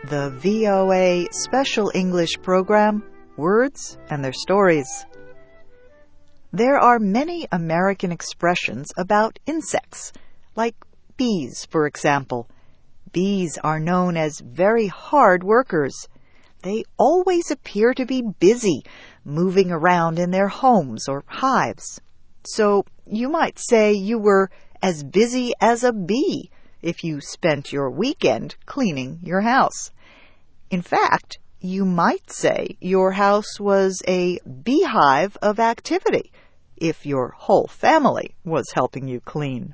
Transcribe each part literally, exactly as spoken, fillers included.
the V O A Special English Program, Words and Their Stories. There are many American expressions about insects, like bees, for example. Bees are known as very hard workers. They always appear to be busy, moving around in their homes or hives. So you might say you were as busy as a bee if you spent your weekend cleaning your house. In fact, you might say your house was a beehive of activity if your whole family was helping you clean.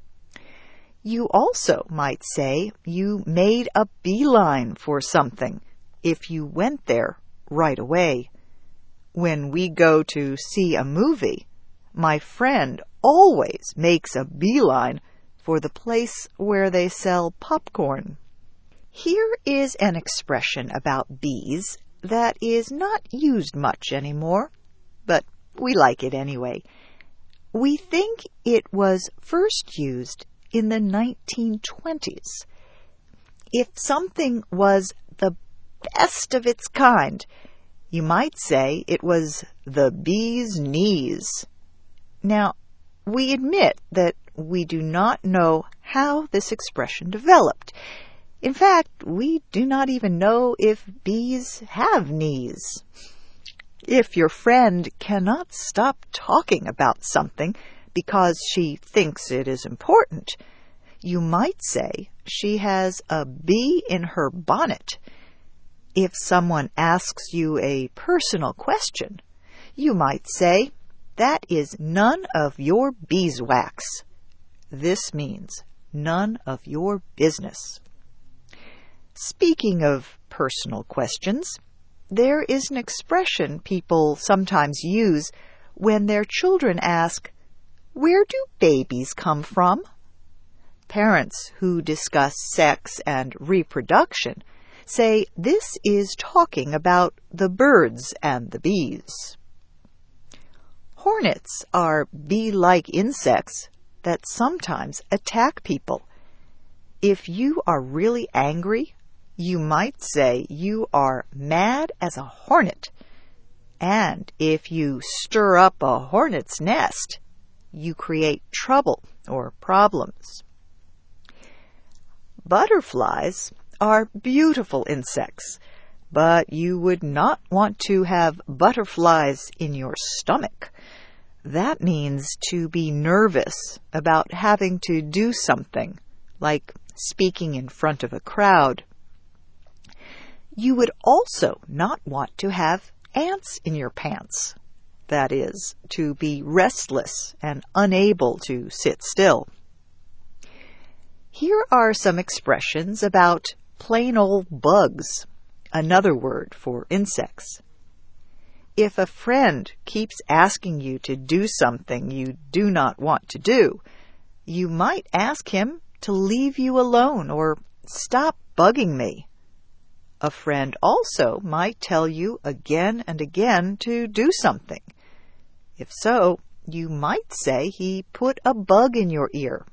You also might say you made a beeline for something if you went there right away. When we go to see a movie, my friend always makes a beeline for the place where they sell popcorn. Here is an expression about bees that is not used much anymore, but we like it anyway. We think it was first used in the nineteen twenties. If something was the best of its kind, you might say it was the bee's knees. Now, we admit that we do not know how this expression developed. In fact, we do not even know if bees have knees. If your friend cannot stop talking about something because she thinks it is important, you might say she has a bee in her bonnet. If someone asks you a personal question, you might say, "That is none of your beeswax." This means none of your business. Speaking of personal questions, there is an expression people sometimes use when their children ask, "Where do babies come from?" Parents who discuss sex and reproduction say this is talking about the birds and the bees. Hornets are bee-like insects that sometimes attack people. If you are really angry, you might say you are mad as a hornet. And if you stir up a hornet's nest, you create trouble or problems. Butterflies are beautiful insects, but you would not want to have butterflies in your stomach. That means to be nervous about having to do something, like speaking in front of a crowd. You would also not want to have ants in your pants. That is, to be restless and unable to sit still. Here are some expressions about plain old bugs, another word for insects. If a friend keeps asking you to do something you do not want to do, you might ask him to leave you alone or stop bugging me. A friend also might tell you again and again to do something. If so, you might say he put a bug in your ear.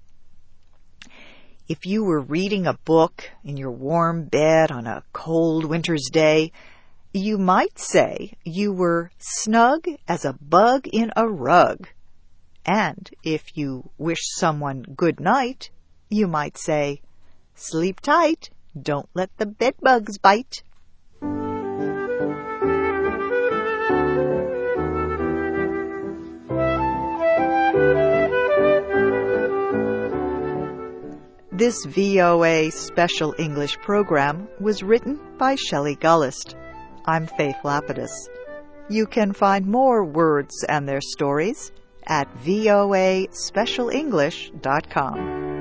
If you were reading a book in your warm bed on a cold winter's day, you might say you were snug as a bug in a rug. And if you wish someone good night, you might say, "Sleep tight, don't let the bedbugs bite." This V O A Special English Program was written by Shelley Gullist. I'm Faith Lapidus. You can find more words and their stories at voa special english dot com.